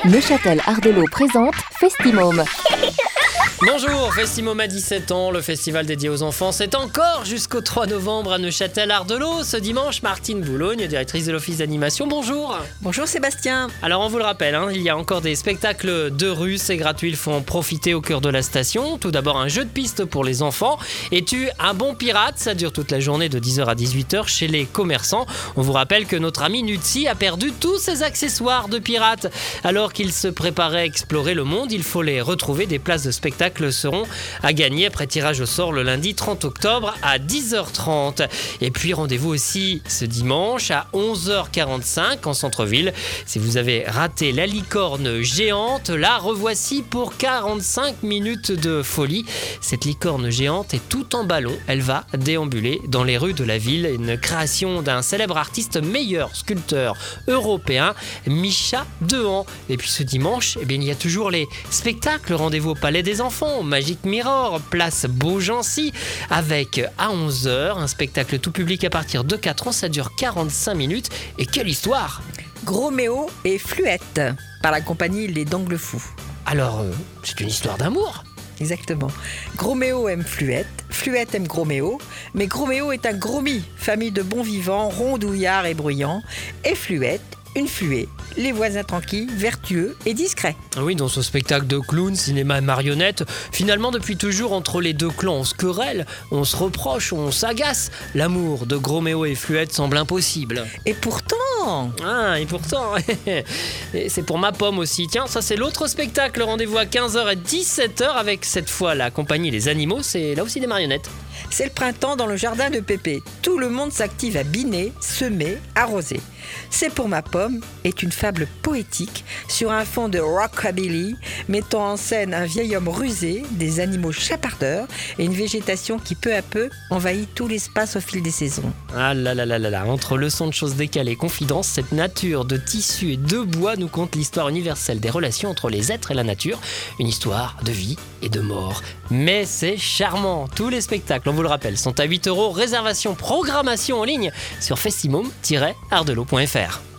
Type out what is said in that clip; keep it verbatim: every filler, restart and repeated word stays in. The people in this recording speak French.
Neuchâtel Ardelot présente Festimôme. Bonjour, Festimôme a dix-sept ans, le festival dédié aux enfants, c'est encore jusqu'au trois novembre à Neuchâtel Ardelot. Ce dimanche, Martine Boulogne, directrice de l'office d'animation, bonjour. Bonjour Sébastien. Alors on vous le rappelle, hein, il y a encore des spectacles de rue, c'est gratuit, il faut en profiter au cœur de la station. Tout d'abord un jeu de piste pour les enfants. Es-tu un bon pirate? Ça dure toute la journée de dix heures à dix-huit heures chez les commerçants. On vous rappelle que notre ami Nutsi a perdu tous ses accessoires de pirate. Alors qu'il se préparait à explorer le monde, il faut les retrouver. Des places de spectacle seront à gagner après tirage au sort le lundi trente octobre à dix heures trente. Et puis rendez-vous aussi ce dimanche à onze heures quarante-cinq en centre-ville. Si vous avez raté la licorne géante, la revoici pour quarante-cinq minutes de folie. Cette licorne géante est tout en ballon. Elle va déambuler dans les rues de la ville. Une création d'un célèbre artiste, meilleur sculpteur européen, Micha Dehan. Et puis ce dimanche, eh bien, il y a toujours les spectacles. Rendez-vous au Palais des Enfants, Magic Mirror, place Beaugency, avec à onze heures un spectacle tout public à partir de quatre ans. Ça dure quarante-cinq minutes. Et quelle histoire! Groméo et Fluette, par la compagnie Les Dangles Fous. Alors, euh, c'est une histoire d'amour. Exactement. Groméo aime Fluette, Fluette aime Groméo, mais Groméo est un gromie, famille de bons vivants, rondouillards et bruyants, et Fluette, une fluée, les voisins tranquilles, vertueux et discrets. Oui, dans ce spectacle de clown, cinéma et marionnette, finalement depuis toujours entre les deux clans on se querelle, on se reproche, on s'agace. L'amour de Groméo et Fluette semble impossible. Et pourtant... Ah, et pourtant, et c'est pour ma pomme aussi. Tiens, ça c'est l'autre spectacle, rendez-vous à quinze heures et dix-sept heures avec cette fois la compagnie Les Animaux, c'est là aussi des marionnettes. C'est le printemps dans le jardin de Pépé. Tout le monde s'active à biner, semer, arroser. C'est pour ma pomme est une fable poétique sur un fond de rockabilly, mettant en scène un vieil homme rusé, des animaux chapardeurs et une végétation qui peu à peu envahit tout l'espace au fil des saisons. Ah là là là là là, entre leçons de choses décalées et confidences, cette nature de tissu et de bois nous conte l'histoire universelle des relations entre les êtres et la nature. Une histoire de vie et de mort. Mais c'est charmant. Tous les spectacles, on vous le rappelle, sont à huit euros. Réservation, programmation en ligne sur festimôme tiret ardelot point f r.